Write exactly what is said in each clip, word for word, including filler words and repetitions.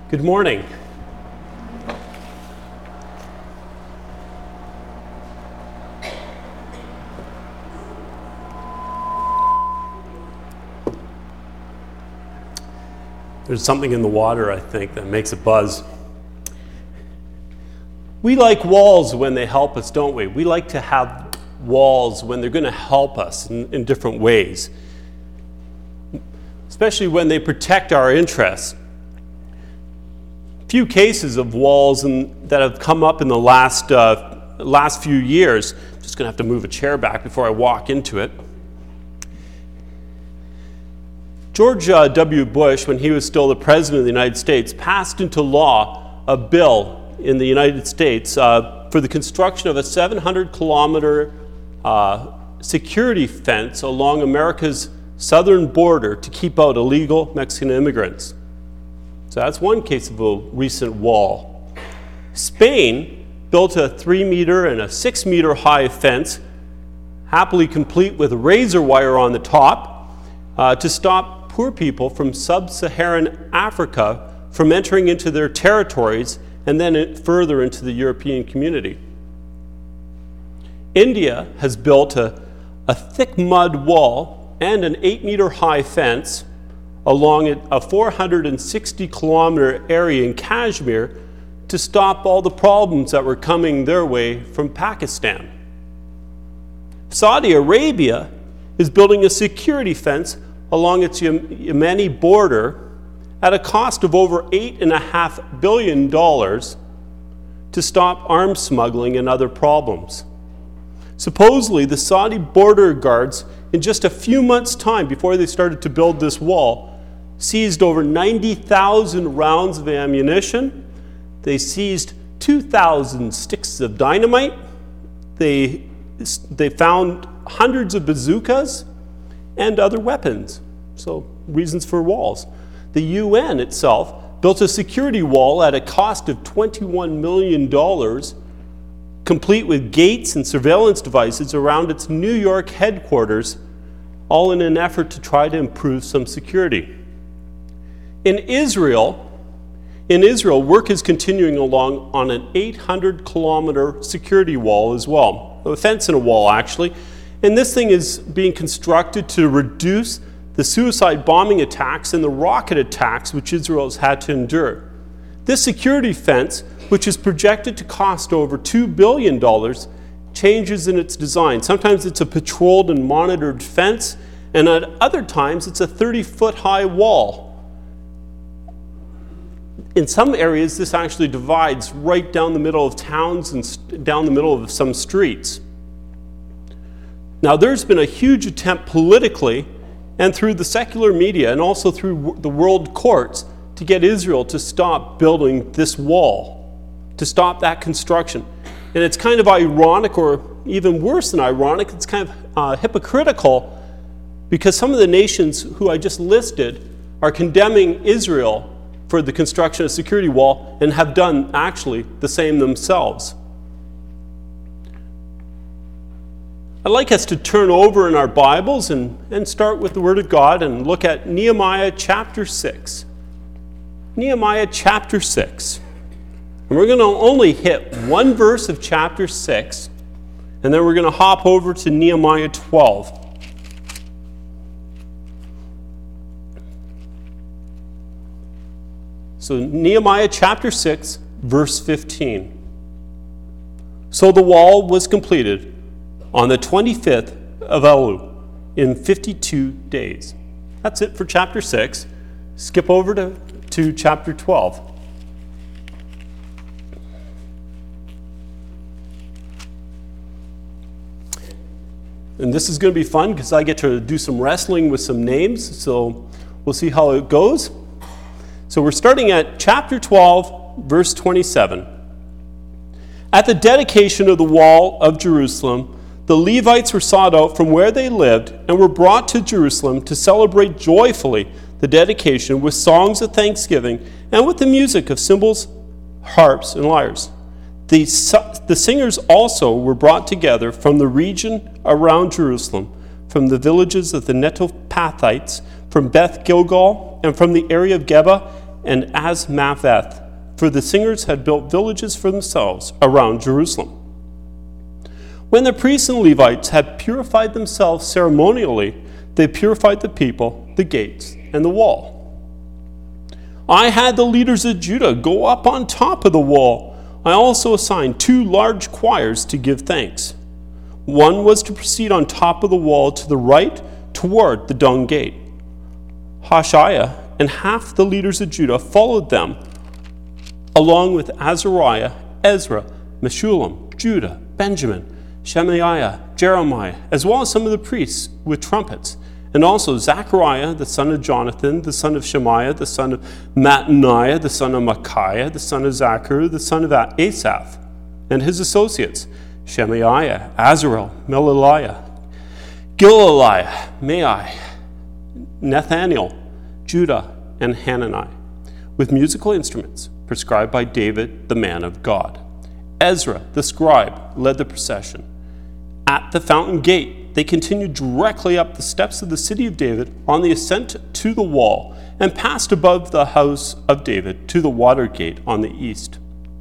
Good morning. There's something in the water, I think, that makes it buzz. We like walls when they help us, don't we? We like to have walls when they're going to help us in, in different ways, especially when they protect our interests. Few cases of walls in, that have come up in the last uh, last few years. I'm just going to have to move a chair back before I walk into it. George uh, W. Bush, when he was still the President of the United States, passed into law a bill in the United States uh, for the construction of a seven hundred kilometer uh, security fence along America's southern border to keep out illegal Mexican immigrants. So that's one case of a recent wall. Spain built a three meter and a six meter high fence, happily complete with razor wire on the top, uh, to stop poor people from sub-Saharan Africa from entering into their territories and then further into the European community. India has built a, a thick mud wall and an eight meter high fence along a four hundred sixty kilometer area in Kashmir to stop all the problems that were coming their way from Pakistan. Saudi Arabia is building a security fence along its Yemeni border at a cost of over eight point five billion dollars to stop arms smuggling and other problems. Supposedly, the Saudi border guards, in just a few months' time before they started to build this wall, seized over ninety thousand rounds of ammunition. They seized two thousand sticks of dynamite. They, they found hundreds of bazookas and other weapons. So, reasons for walls. The U N itself built a security wall at a cost of twenty-one million dollars, complete with gates and surveillance devices around its New York headquarters, all in an effort to try to improve some security. In Israel, in Israel, work is continuing along on an eight hundred kilometer security wall as well, a fence and a wall actually, and this thing is being constructed to reduce the suicide bombing attacks and the rocket attacks which Israel has had to endure. This security fence, which is projected to cost over two billion dollars, changes in its design. Sometimes it's a patrolled and monitored fence, and at other times it's a thirty foot high wall. In some areas, this actually divides right down the middle of towns and st- down the middle of some streets. Now, there's been a huge attempt politically and through the secular media and also through w- the world courts to get Israel to stop building this wall, to stop that construction. And it's kind of ironic, or even worse than ironic, it's kind of uh, hypocritical, because some of the nations who I just listed are condemning Israel for the construction of a security wall and have done actually the same themselves. I'd like us to turn over in our Bibles and, and start with the Word of God and look at Nehemiah chapter six. Nehemiah chapter six. And we're going to only hit one verse of chapter six, and then we're going to hop over to Nehemiah twelve. So Nehemiah chapter six, verse fifteen. So the wall was completed on the twenty-fifth of Elul in fifty-two days. That's it for chapter six. Skip over to, to chapter twelve. And this is going to be fun because I get to do some wrestling with some names, so we'll see how it goes. So we're starting at chapter twelve, verse twenty-seven. At the dedication of the wall of Jerusalem, the Levites were sought out from where they lived and were brought to Jerusalem to celebrate joyfully the dedication with songs of thanksgiving and with the music of cymbals, harps, and lyres. The, the singers also were brought together from the region around Jerusalem, from the villages of the Netophathites, from Beth Gilgal, and from the area of Geba, and Azmaveth, for the singers had built villages for themselves around Jerusalem. When the priests and Levites had purified themselves ceremonially, they purified the people, the gates, and the wall. I had the leaders of Judah go up on top of the wall. I also assigned two large choirs to give thanks. One was to proceed on top of the wall to the right toward the dung gate. Hoshea and half the leaders of Judah followed them, along with Azariah, Ezra, Meshullam, Judah, Benjamin, Shemaiah, Jeremiah, as well as some of the priests with trumpets, and also Zechariah, the son of Jonathan, the son of Shemaiah, the son of Mattaniah, the son of Micaiah, the son of Zachar, the son of Asaph, and his associates, Shemaiah, Azarel, Melaliah, Gilaliah, Mai, Nathaniel, Judah, and Hanani, with musical instruments prescribed by David, the man of God. Ezra, the scribe, led the procession. At the fountain gate, they continued directly up the steps of the city of David on the ascent to the wall and passed above the house of David to the water gate on the east.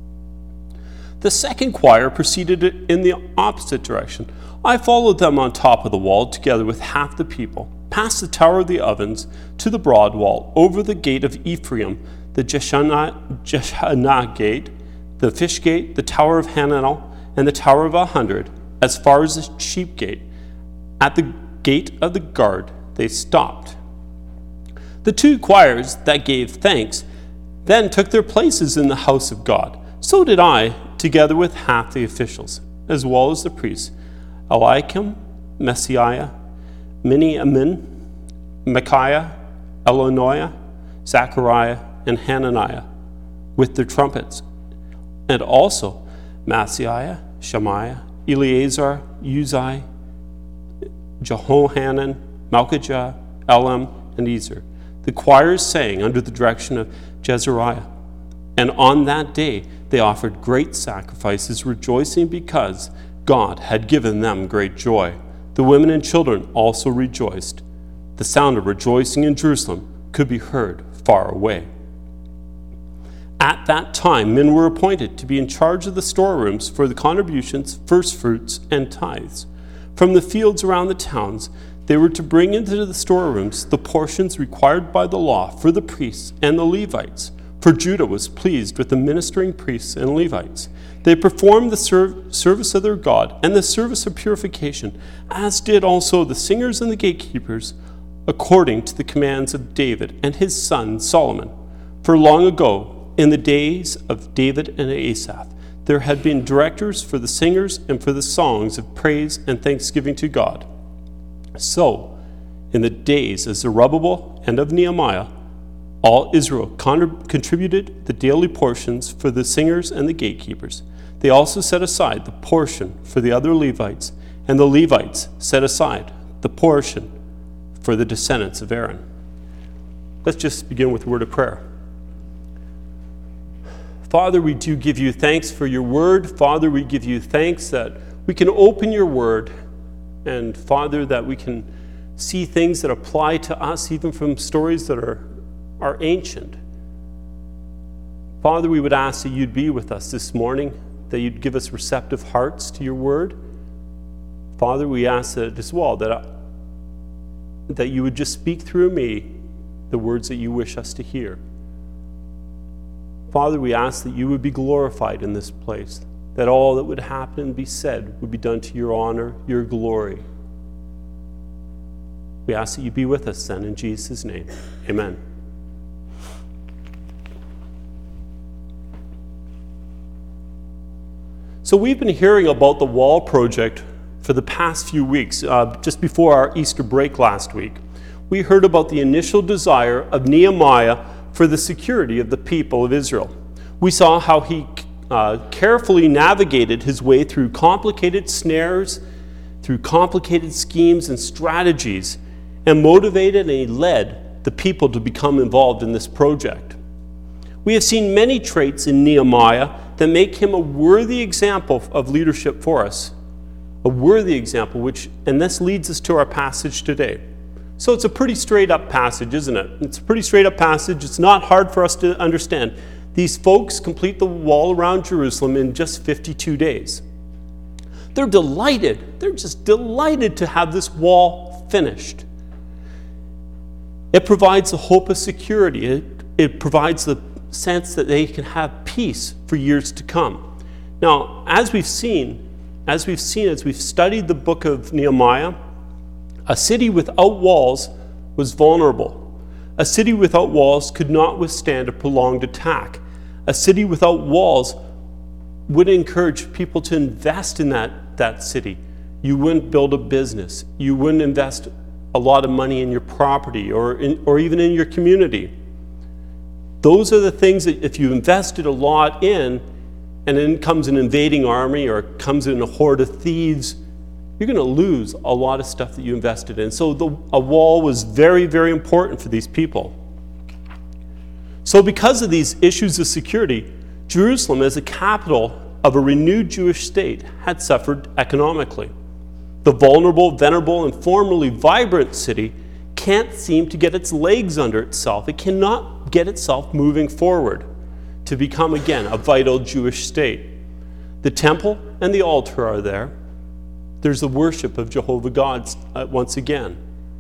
The second choir proceeded in the opposite direction. I followed them on top of the wall together with half the people, past the Tower of the Ovens to the broad wall, over the gate of Ephraim, the Jeshanah, Jeshanah gate, the fish gate, the Tower of Hananel, and the Tower of a Hundred, as far as the sheep gate. At the gate of the guard, they stopped. The two choirs that gave thanks then took their places in the house of God. So did I, together with half the officials, as well as the priests, Eliakim, Messiah, Miniamin, Micaiah, Eloniah, Zechariah, and Hananiah, with their trumpets, and also Maaseiah, Shemaiah, Eleazar, Uzai, Jehohanan, Malchijah, Elam, and Ezer. The choirs sang under the direction of Jezariah. And on that day they offered great sacrifices, rejoicing because God had given them great joy. The women and children also rejoiced. The sound of rejoicing in Jerusalem could be heard far away. At that time, men were appointed to be in charge of the storerooms for the contributions, first fruits, and tithes. From the fields around the towns, they were to bring into the storerooms the portions required by the law for the priests and the Levites, for Judah was pleased with the ministering priests and Levites. They performed the serv- service of their God and the service of purification, as did also the singers and the gatekeepers, according to the commands of David and his son Solomon. For long ago, in the days of David and Asaph, there had been directors for the singers and for the songs of praise and thanksgiving to God. So, in the days of Zerubbabel and of Nehemiah, all Israel con- contributed the daily portions for the singers and the gatekeepers. They also set aside the portion for the other Levites, and the Levites set aside the portion for the descendants of Aaron. Let's just begin with a word of prayer. Father, we do give you thanks for your word. Father, we give you thanks that we can open your word, and Father, that we can see things that apply to us, even from stories that are, are ancient. Father, we would ask that you'd be with us this morning, that you'd give us receptive hearts to your word. Father, we ask that as well, that, I, that you would just speak through me the words that you wish us to hear. Father, we ask that you would be glorified in this place, that all that would happen and be said would be done to your honor, your glory. We ask that you be with us then, in Jesus' name. Amen. So we've been hearing about the wall project for the past few weeks. Uh, just before our Easter break last week, we heard about the initial desire of Nehemiah for the security of the people of Israel. We saw how he uh, carefully navigated his way through complicated snares, through complicated schemes and strategies, and motivated and he led the people to become involved in this project. We have seen many traits in Nehemiah that make him a worthy example of leadership for us. A worthy example, which, and this leads us to our passage today. So it's a pretty straight up passage, isn't it? It's a pretty straight up passage. It's not hard for us to understand. These folks complete the wall around Jerusalem in just fifty-two days. They're delighted. They're just delighted to have this wall finished. It provides a hope of security. It, it provides the sense that they can have peace for years to come. Now, as we've seen, as we've seen, as we've studied the book of Nehemiah, a city without walls was vulnerable. A city without walls could not withstand a prolonged attack. A city without walls would encourage people to invest in that, that city. You wouldn't build a business. You wouldn't invest a lot of money in your property or, in, or even in your community. Those are the things that if you invested a lot in, and then comes an invading army or comes in a horde of thieves, you're going to lose a lot of stuff that you invested in. So the, a wall was very, very important for these people. So because of these issues of security, Jerusalem, as a capital of a renewed Jewish state, had suffered economically. The vulnerable, venerable, and formerly vibrant city can't seem to get its legs under itself. It cannot get itself moving forward to become again a vital Jewish state. The temple and the altar are there. There's the worship of Jehovah God uh, once again.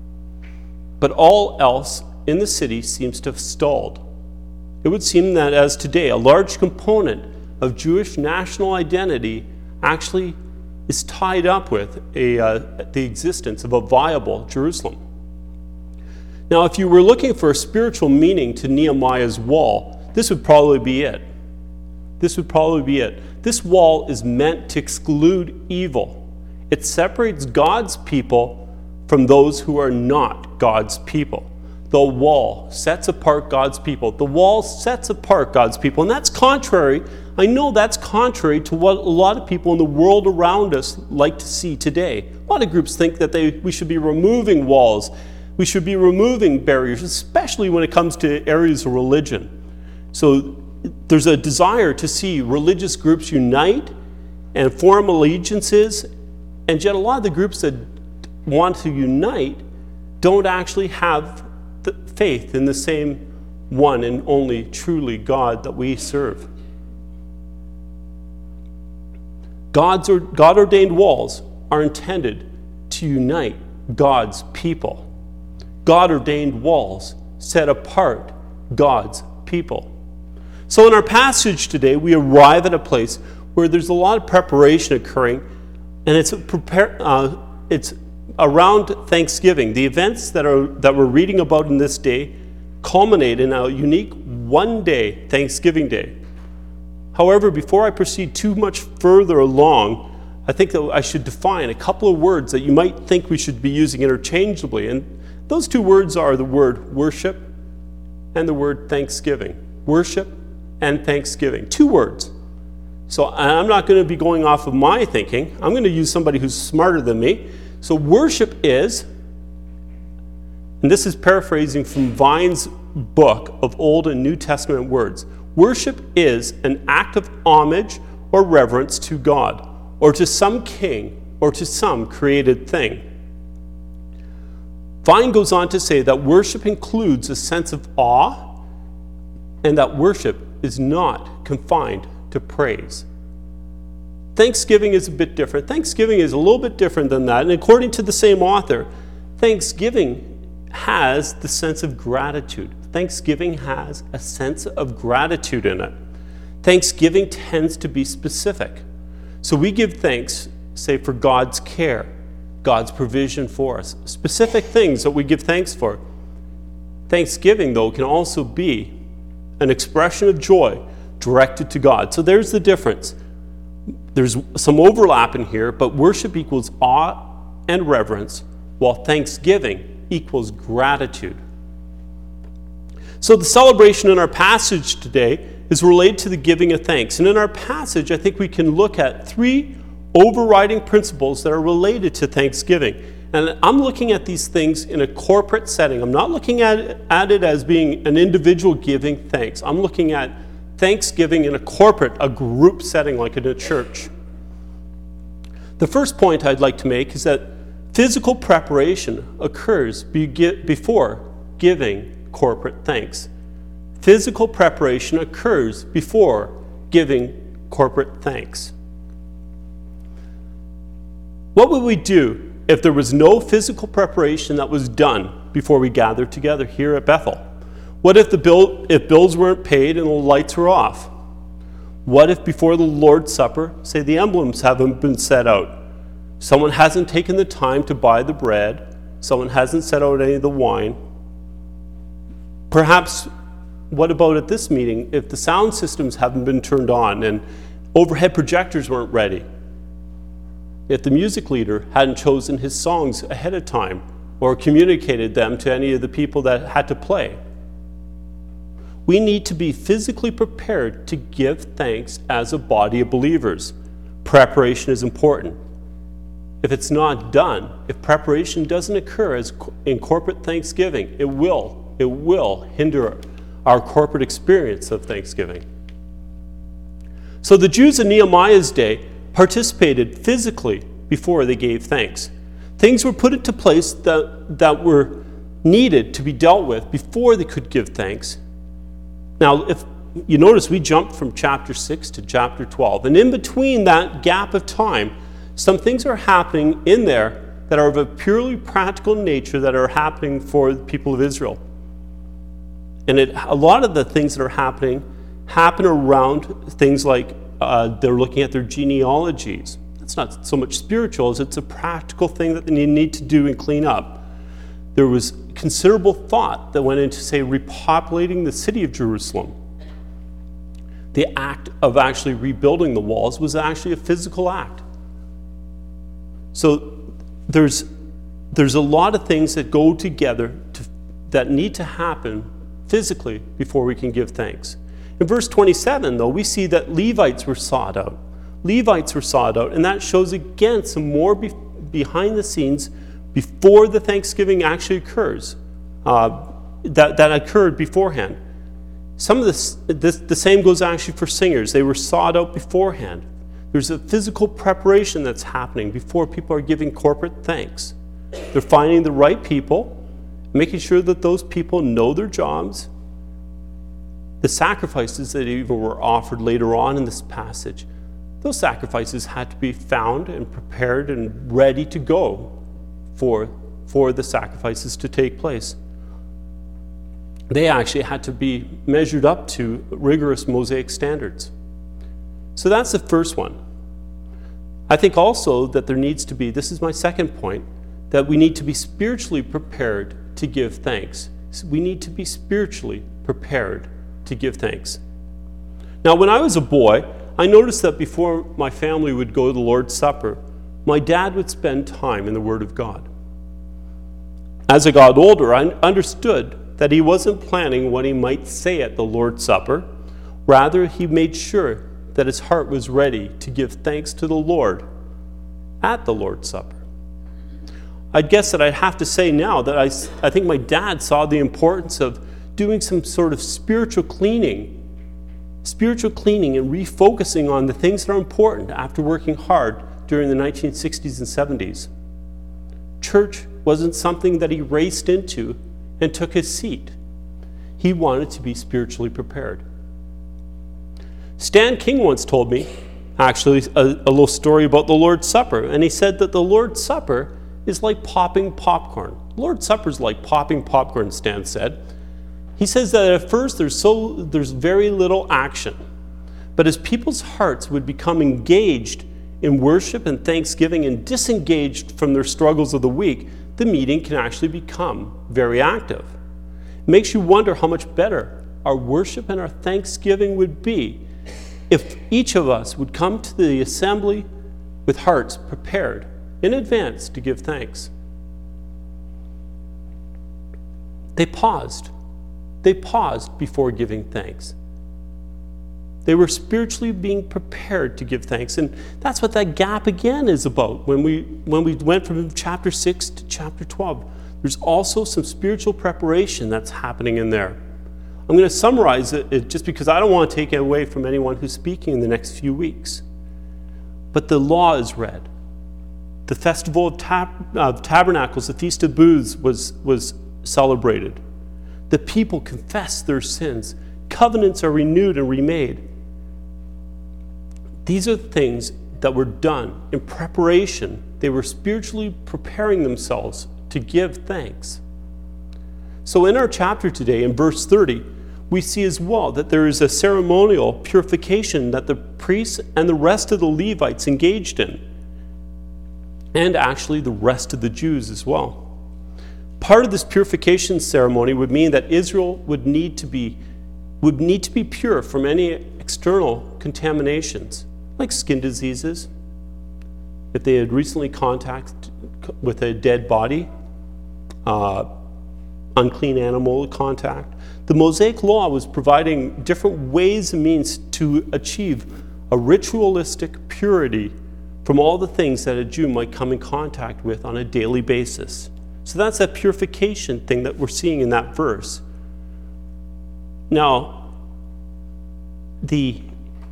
But all else in the city seems to have stalled. It would seem that as today, a large component of Jewish national identity actually is tied up with a, uh, the existence of a viable Jerusalem. Now, if you were looking for a spiritual meaning to Nehemiah's wall, this would probably be it. This would probably be it. This wall is meant to exclude evil. It separates God's people from those who are not God's people. The wall sets apart God's people. The wall sets apart God's people. And that's contrary, I know that's contrary to what a lot of people in the world around us like to see today. A lot of groups think that they, we should be removing walls. We should be removing barriers, especially when it comes to areas of religion. So there's a desire to see religious groups unite and form allegiances, and yet a lot of the groups that want to unite don't actually have the faith in the same one and only truly God that we serve. God's or God-ordained walls are intended to unite God's people. God-ordained walls set apart God's people. So in our passage today, we arrive at a place where there's a lot of preparation occurring, and it's prepare, uh, it's around Thanksgiving. The events that are that we're reading about in this day culminate in a unique one-day Thanksgiving Day. However, before I proceed too much further along, I think that I should define a couple of words that you might think we should be using interchangeably, and those two words are the word worship and the word thanksgiving. Worship and thanksgiving. Two words. So I'm not going to be going off of my thinking. I'm going to use somebody who's smarter than me. So worship is, and this is paraphrasing from Vine's book of Old and New Testament words, worship is an act of homage or reverence to God, or to some king, or to some created thing. Vine goes on to say that worship includes a sense of awe, and that worship is not confined to praise. Thanksgiving is a bit different. Thanksgiving is a little bit different than that. And according to the same author, Thanksgiving has the sense of gratitude. Thanksgiving has a sense of gratitude in it. Thanksgiving tends to be specific. So we give thanks, say, for God's care, God's provision for us, specific things that we give thanks for. Thanksgiving, though, can also be an expression of joy directed to God. So there's the difference. There's some overlap in here, but worship equals awe and reverence, while thanksgiving equals gratitude. So the celebration in our passage today is related to the giving of thanks. And in our passage, I think we can look at three overriding principles that are related to thanksgiving. And I'm looking at these things in a corporate setting. I'm not looking at it, at it as being an individual giving thanks. I'm looking at thanksgiving in a corporate, a group setting like in a church. The first point I'd like to make is that Physical preparation occurs be- before giving corporate thanks. Physical preparation occurs before giving corporate thanks. What would we do if there was no physical preparation that was done before we gathered together here at Bethel? What if the bill, if bills weren't paid and the lights were off? What if before the Lord's Supper, say the emblems haven't been set out, someone hasn't taken the time to buy the bread, someone hasn't set out any of the wine? Perhaps, what about at this meeting if the sound systems haven't been turned on and overhead projectors weren't ready? If the music leader hadn't chosen his songs ahead of time or communicated them to any of the people that had to play? We need to be physically prepared to give thanks as a body of believers. Preparation is important. If it's not done, if preparation doesn't occur as in corporate Thanksgiving, it will, it will hinder our corporate experience of Thanksgiving. So the Jews in Nehemiah's day participated physically before they gave thanks. Things were put into place that, that were needed to be dealt with before they could give thanks. Now, if you notice, we jumped from chapter six to chapter twelve, and in between that gap of time, some things are happening in there that are of a purely practical nature that are happening for the people of Israel. And it, a lot of the things that are happening happen around things like uh, they're looking at their genealogies. It's not so much spiritual as it's a practical thing that they need to do and clean up. There was considerable thought that went into, say, repopulating the city of Jerusalem. The act of actually rebuilding the walls was actually a physical act. So there's there's a lot of things that go together to, that need to happen physically before we can give thanks. In verse twenty-seven, though, we see that Levites were sought out. Levites were sought out, and that shows again some more be, behind the scenes before the Thanksgiving actually occurs, uh, that, that occurred beforehand. Some of this, this, the same goes actually for singers. They were sought out beforehand. There's a physical preparation that's happening before people are giving corporate thanks. They're finding the right people, making sure that those people know their jobs. The sacrifices that even were offered later on in this passage, those sacrifices had to be found and prepared and ready to go for, for the sacrifices to take place. They actually had to be measured up to rigorous Mosaic standards. So that's the first one. I think also that there needs to be, this is my second point, that we need to be spiritually prepared to give thanks. We need to be spiritually prepared to give thanks. Now, when I was a boy, I noticed that before my family would go to the Lord's Supper, my dad would spend time in the Word of God. As I got older, I understood that he wasn't planning what he might say at the Lord's Supper. Rather, he made sure that his heart was ready to give thanks to the Lord at the Lord's Supper. I'd guess that I'd have to say now that I, I think my dad saw the importance of doing some sort of spiritual cleaning, spiritual cleaning and refocusing on the things that are important after working hard during the nineteen sixties and seventies. Church wasn't something that he raced into and took his seat. He wanted to be spiritually prepared. Stan King once told me, actually, a, a little story about the Lord's Supper, and he said that the Lord's Supper is like popping popcorn. The Lord's Supper is like popping popcorn, Stan said. He says that at first there's so there's very little action, but as people's hearts would become engaged in worship and thanksgiving and disengaged from their struggles of the week, the meeting can actually become very active. It makes you wonder how much better our worship and our thanksgiving would be if each of us would come to the assembly with hearts prepared in advance to give thanks. They paused. They paused before giving thanks. They were spiritually being prepared to give thanks. And that's what that gap again is about. When we when we went from chapter six to chapter twelve, there's also some spiritual preparation that's happening in there. I'm going to summarize it just because I don't want to take it away from anyone who's speaking in the next few weeks. But the law is read. The Festival of Tab- uh, Tabernacles, the Feast of Booths was, was celebrated. The people confess their sins. Covenants are renewed and remade. These are things that were done in preparation. They were spiritually preparing themselves to give thanks. So in our chapter today, in verse thirty, we see as well that there is a ceremonial purification that the priests and the rest of the Levites engaged in, and actually the rest of the Jews as well. Part of this purification ceremony would mean that Israel would need to be, would need to be pure from any external contaminations, like skin diseases, if they had recently contact with a dead body, uh, unclean animal contact. The Mosaic Law was providing different ways and means to achieve a ritualistic purity from all the things that a Jew might come in contact with on a daily basis. So that's that purification thing that we're seeing in that verse. Now, the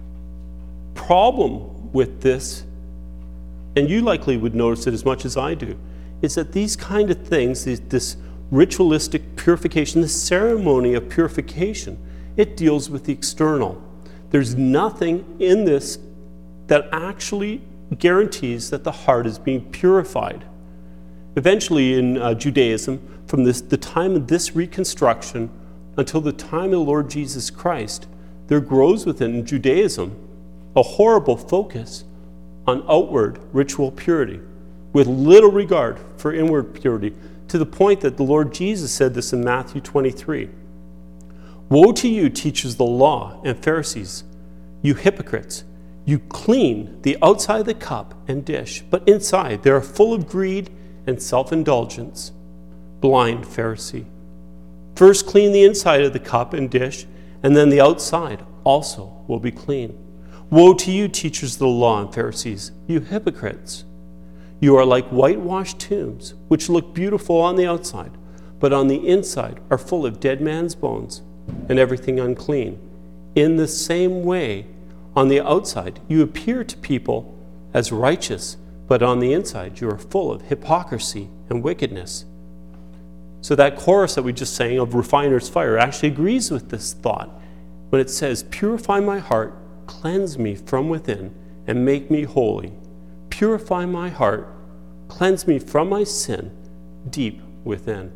problem with this, and you likely would notice it as much as I do, is that these kind of things, this, this ritualistic purification, the ceremony of purification, it deals with the external. There's nothing in this that actually guarantees that the heart is being purified. Eventually in uh, Judaism, from this, the time of this reconstruction until the time of the Lord Jesus Christ, there grows within Judaism a horrible focus on outward ritual purity, with little regard for inward purity, to the point that the Lord Jesus said this in Matthew twenty-three. Woe to you, teachers of the law and Pharisees, you hypocrites! You clean the outside of the cup and dish, but inside they are full of greed and self-indulgence. Blind Pharisee. First clean the inside of the cup and dish, and then the outside also will be clean. Woe to you, teachers of the law and Pharisees, you hypocrites! You are like whitewashed tombs, which look beautiful on the outside, but on the inside are full of dead man's bones and everything unclean. In the same way, on the outside, you appear to people as righteous, but on the inside, you are full of hypocrisy and wickedness. So that chorus that we just sang of Refiner's Fire actually agrees with this thought when it says, purify my heart, cleanse me from within, and make me holy. Purify my heart, cleanse me from my sin deep within.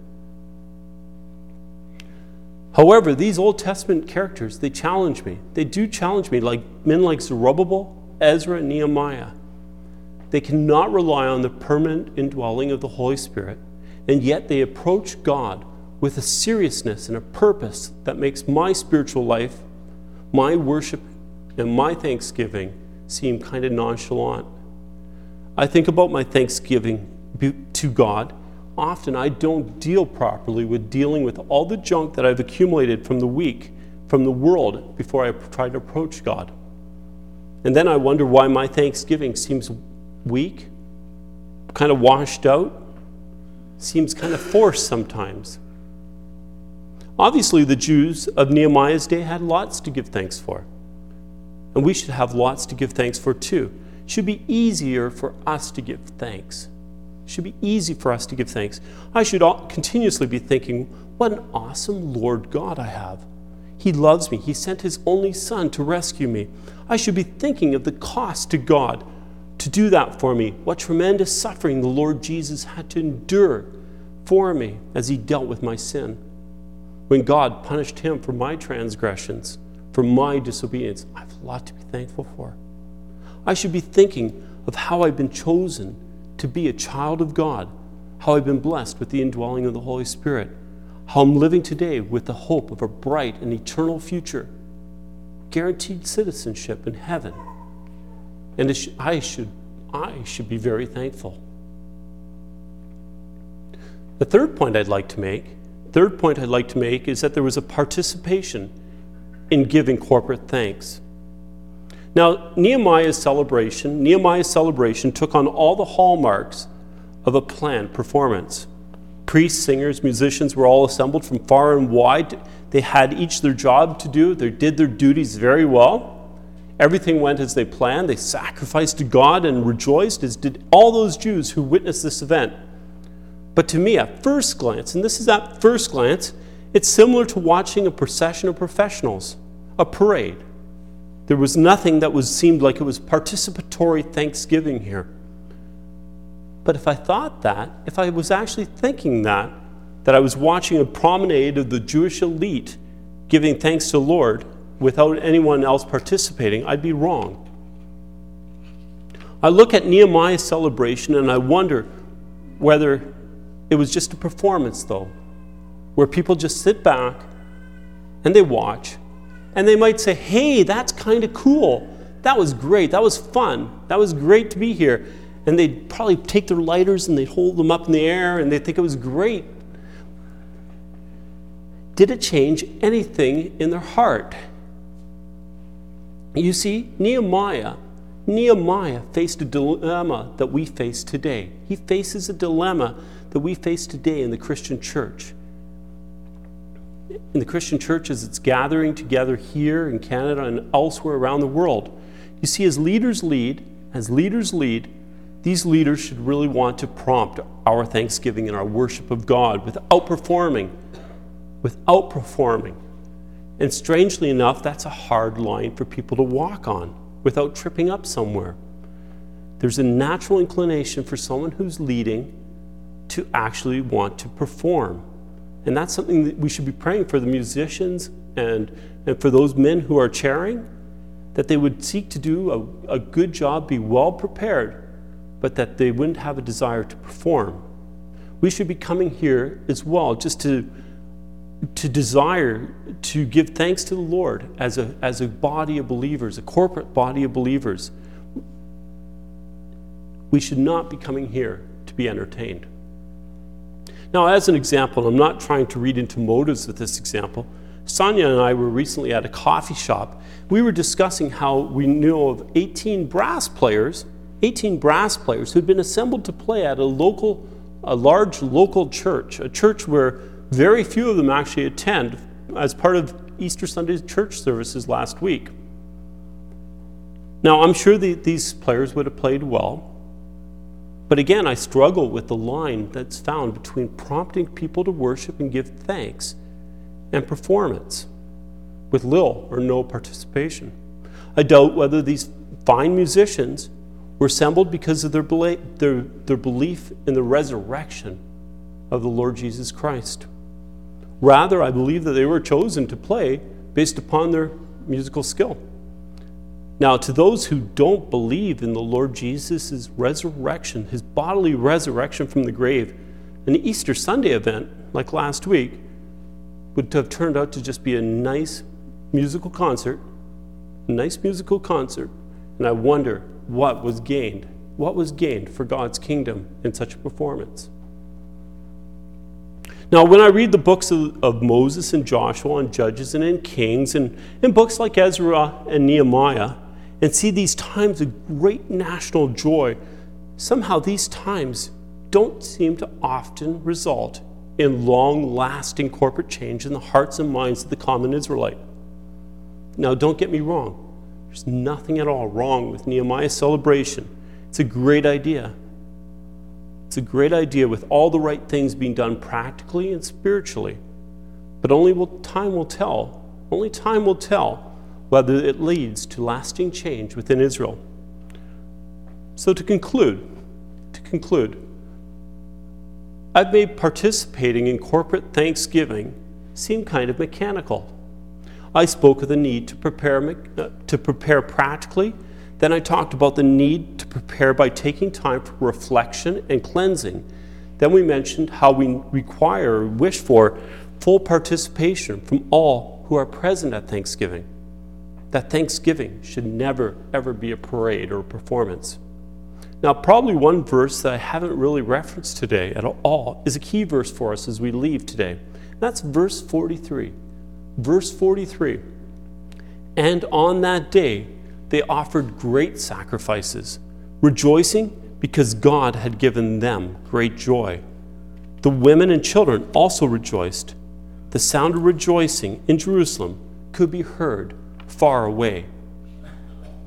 However, these Old Testament characters, they challenge me. They do challenge me, like men like Zerubbabel, Ezra, and Nehemiah. They cannot rely on the permanent indwelling of the Holy Spirit, and yet they approach God with a seriousness and a purpose that makes my spiritual life, my worship, and my thanksgiving seem kind of nonchalant. I think about my thanksgiving to God. Often I don't deal properly with dealing with all the junk that I've accumulated from the week, from the world, before I try to approach God. And then I wonder why my thanksgiving seems weak, kind of washed out, seems kind of forced sometimes. Obviously, the Jews of Nehemiah's day had lots to give thanks for. And we should have lots to give thanks for too. It should be easier for us to give thanks. It should be easy for us to give thanks. I should continuously be thinking, what an awesome Lord God I have. He loves me. He sent his only Son to rescue me. I should be thinking of the cost to God to do that for me. What tremendous suffering the Lord Jesus had to endure for me as he dealt with my sin. When God punished him for my transgressions, for my disobedience, I have a lot to be thankful for. I should be thinking of how I've been chosen to be a child of God, how I've been blessed with the indwelling of the Holy Spirit, how I'm living today with the hope of a bright and eternal future, guaranteed citizenship in heaven. And I should, I should be very thankful. The third point I'd like to make, third point I'd like to make is that there was a participation in giving corporate thanks. Now, Nehemiah's celebration, Nehemiah's celebration took on all the hallmarks of a planned performance. Priests, singers, musicians were all assembled from far and wide. They had each their job to do. They did their duties very well. Everything went as they planned. They sacrificed to God and rejoiced, as did all those Jews who witnessed this event. But to me, at first glance, and this is at first glance, it's similar to watching a procession of professionals, a parade. There was nothing that was seemed like it was participatory thanksgiving here. But if I thought that, if I was actually thinking that, that I was watching a promenade of the Jewish elite giving thanks to the Lord without anyone else participating, I'd be wrong. I look at Nehemiah's celebration and I wonder whether it was just a performance, though, where people just sit back and they watch, and they might say, hey, that's kind of cool. That was great. That was fun. That was great to be here. And they'd probably take their lighters and they'd hold them up in the air and they'd think it was great. Did it change anything in their heart? You see, Nehemiah, Nehemiah faced a dilemma that we face today. He faces a dilemma that we face today in the Christian church. In the Christian church as it's gathering together here in Canada and elsewhere around the world. You see, as leaders lead, as leaders lead, these leaders should really want to prompt our thanksgiving and our worship of God without performing, without performing. And strangely enough, that's a hard line for people to walk on without tripping up somewhere. There's a natural inclination for someone who's leading to actually want to perform. And that's something that we should be praying for the musicians and, and for those men who are chairing, that they would seek to do a, a good job, be well prepared, but that they wouldn't have a desire to perform. We should be coming here as well just to, to desire to give thanks to the Lord as a, as a body of believers, a corporate body of believers. We should not be coming here to be entertained. Now, as an example, I'm not trying to read into motives with this example. Sonia and I were recently at a coffee shop. We were discussing how we knew of eighteen brass players, eighteen brass players who'd been assembled to play at a local, a large local church, a church where very few of them actually attend as part of Easter Sunday's church services last week. Now, I'm sure the, these players would have played well. But again, I struggle with the line that's found between prompting people to worship and give thanks and performance with little or no participation. I doubt whether these fine musicians were assembled because of their belief, their, their belief in the resurrection of the Lord Jesus Christ. Rather, I believe that they were chosen to play based upon their musical skill. Now, to those who don't believe in the Lord Jesus' resurrection, his bodily resurrection from the grave, an Easter Sunday event like last week would have turned out to just be a nice musical concert, a nice musical concert, and I wonder what was gained, what was gained for God's kingdom in such a performance. Now, when I read the books of, of Moses and Joshua and Judges and in Kings and in books like Ezra and Nehemiah, and see these times of great national joy, somehow these times don't seem to often result in long-lasting corporate change in the hearts and minds of the common Israelite. Now, don't get me wrong. There's nothing at all wrong with Nehemiah's celebration. It's a great idea. It's a great idea with all the right things being done practically and spiritually. But only will, time will tell, only time will tell whether it leads to lasting change within Israel. So to conclude, to conclude, I've made participating in corporate Thanksgiving seem kind of mechanical. I spoke of the need to prepare, uh, to prepare practically. Then I talked about the need to prepare by taking time for reflection and cleansing. Then we mentioned how we require or wish for full participation from all who are present at Thanksgiving. That Thanksgiving should never, ever be a parade or a performance. Now, probably one verse that I haven't really referenced today at all is a key verse for us as we leave today. That's verse forty-three. Verse forty-three. And on that day, they offered great sacrifices, rejoicing because God had given them great joy. The women and children also rejoiced. The sound of rejoicing in Jerusalem could be heard far away.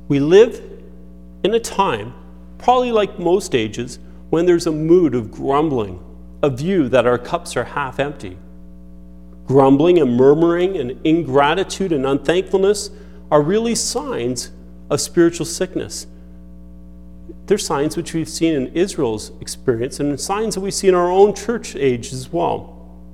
We live in a time, probably like most ages, when there's a mood of grumbling, a view that our cups are half empty. Grumbling and murmuring and ingratitude and unthankfulness are really signs of spiritual sickness. They're signs which we've seen in Israel's experience and signs that we see in our own church age as well.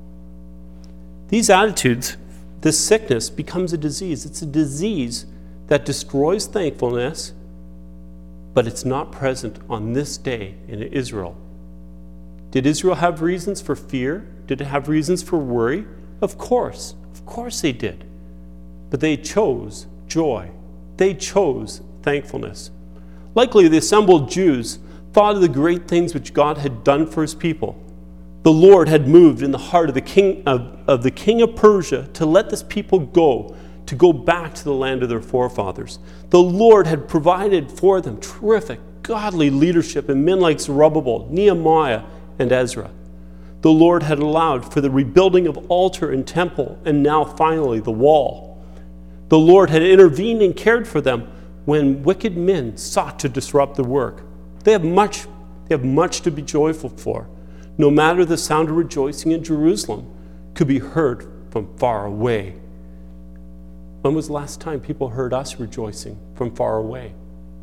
These attitudes, this sickness, becomes a disease. It's a disease that destroys thankfulness, but it's not present on this day in Israel. Did Israel have reasons for fear? Did it have reasons for worry? Of course. Of course they did. But they chose joy. They chose thankfulness. Likely the assembled Jews thought of the great things which God had done for his people. The Lord had moved in the heart of the king of, of the king of Persia to let this people go, to go back to the land of their forefathers. The Lord had provided for them terrific, godly leadership in men like Zerubbabel, Nehemiah, and Ezra. The Lord had allowed for the rebuilding of altar and temple, and now finally the wall. The Lord had intervened and cared for them when wicked men sought to disrupt the work. They have much, they have much to be joyful for. No matter the sound of rejoicing in Jerusalem could be heard from far away. When was the last time people heard us rejoicing from far away?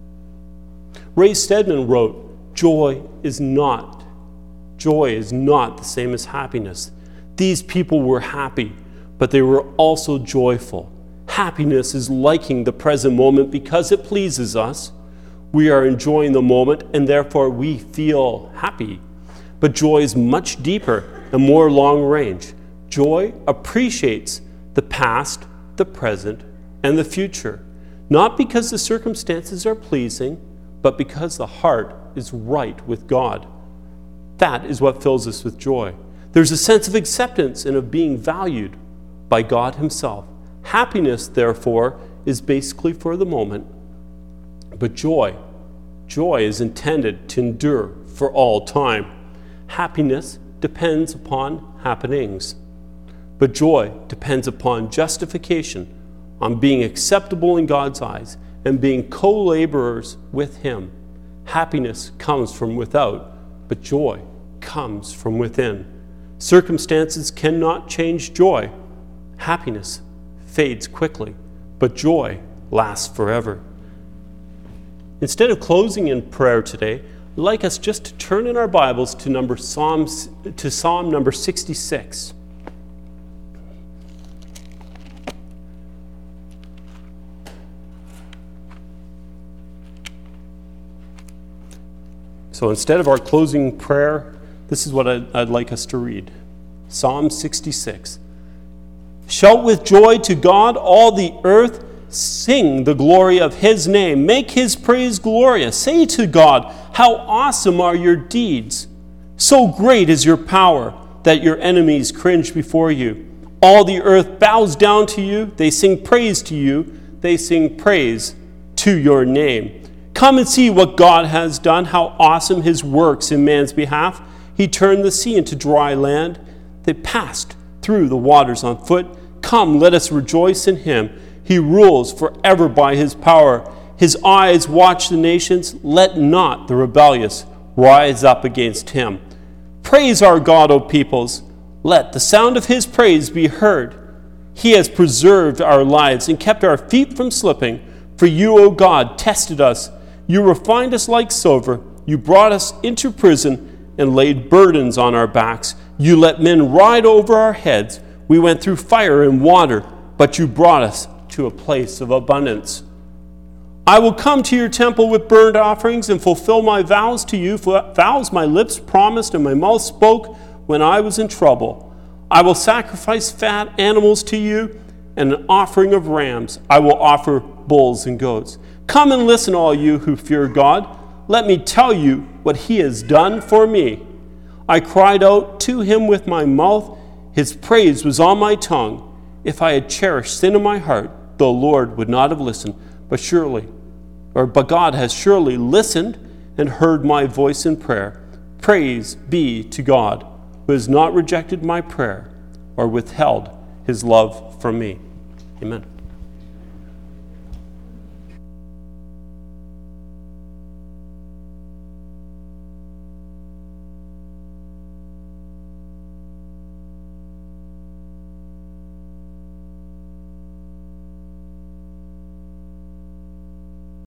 Ray Stedman wrote, joy is not, joy is not the same as happiness. These people were happy, but they were also joyful. Happiness is liking the present moment because it pleases us. We are enjoying the moment and therefore we feel happy. But joy is much deeper and more long range. Joy appreciates the past, the present, and the future. Not because the circumstances are pleasing, but because the heart is right with God. That is what fills us with joy. There's a sense of acceptance and of being valued by God himself. Happiness, therefore, is basically for the moment. But joy, joy is intended to endure for all time. Happiness depends upon happenings. But joy depends upon justification, on being acceptable in God's eyes, and being co-laborers with him. Happiness comes from without, but joy comes from within. Circumstances cannot change joy. Happiness fades quickly, but joy lasts forever. Instead of closing in prayer today, I'd like us just to turn in our Bibles to number Psalms to Psalm number sixty-six. So instead of our closing prayer, this is what I'd, I'd like us to read. Psalm sixty-six. Shout with joy to God, all the earth. Sing the glory of his name. Make his praise glorious. Say to God, how awesome are your deeds. So great is your power that your enemies cringe before you. All the earth bows down to you. They sing praise to you. They sing praise to your name. Come and see what God has done, how awesome his works in man's behalf. He turned the sea into dry land. They passed through the waters on foot. Come, let us rejoice in him. He rules forever by his power. His eyes watch the nations. Let not the rebellious rise up against him. Praise our God, O peoples. Let the sound of his praise be heard. He has preserved our lives and kept our feet from slipping. For you, O God, tested us. You refined us like silver. You brought us into prison and laid burdens on our backs. You let men ride over our heads. We went through fire and water, but you brought us to a place of abundance. I will come to your temple with burnt offerings and fulfill my vows to you, for vows my lips promised and my mouth spoke when I was in trouble. I will sacrifice fat animals to you and an offering of rams. I will offer bulls and goats. Come and listen, all you who fear God. Let me tell you what he has done for me. I cried out to him with my mouth. His praise was on my tongue. If I had cherished sin in my heart, the Lord would not have listened, but surely, or but God has surely listened and heard my voice in prayer. Praise be to God, who has not rejected my prayer or withheld his love from me. Amen.